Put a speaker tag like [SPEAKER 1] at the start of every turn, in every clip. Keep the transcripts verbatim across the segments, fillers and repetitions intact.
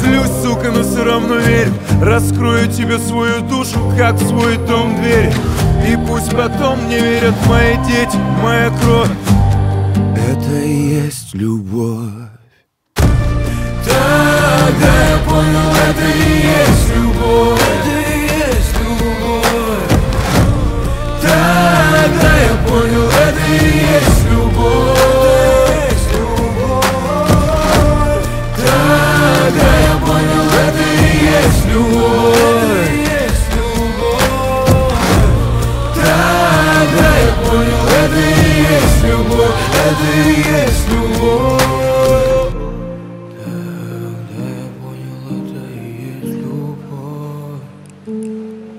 [SPEAKER 1] Злюсь, сука, но все равно верю. Раскрою тебе свою душу, как в свой дом двери. И пусть потом не верят мои дети, моя кровь. Это и есть любовь. Тогда я понял, это и есть любовь. Это и есть любовь. Тогда я понял, это и есть любовь. Тогда я понял, это и есть любовь. Тогда я понял, это и есть любовь. Это и есть любовь. Тогда я понял, это и есть любовь.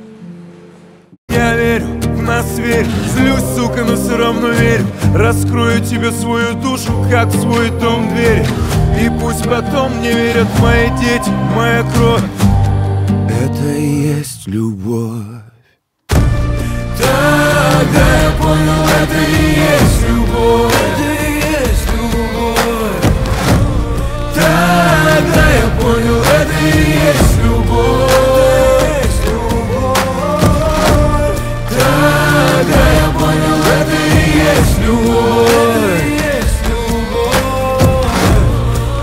[SPEAKER 1] Я верю, в нас верю. Злюсь, сука, но все равно верю. Раскрою тебе свою душу, как в свой дом двери. И пусть потом не верят мои дети, моя кровь. Это и есть любовь. Тогда я понял, это и есть любовь. Это и есть любовь. Тогда я понял, это и есть любовь. Тогда я понял, это и есть любовь.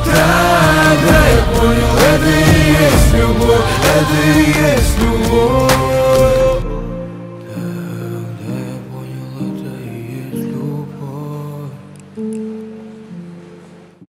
[SPEAKER 1] Тогда я понял, это и есть любовь. Это и есть любовь.